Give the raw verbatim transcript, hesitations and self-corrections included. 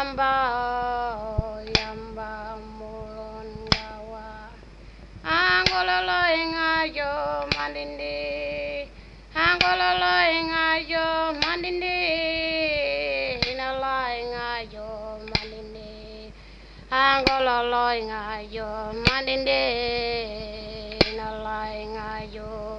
yamba yamba mulon gawa angololo ingayo mandinde angololo ingayo mandinde inala ingayo mandinde angololo ingayo mandinde inala ingayo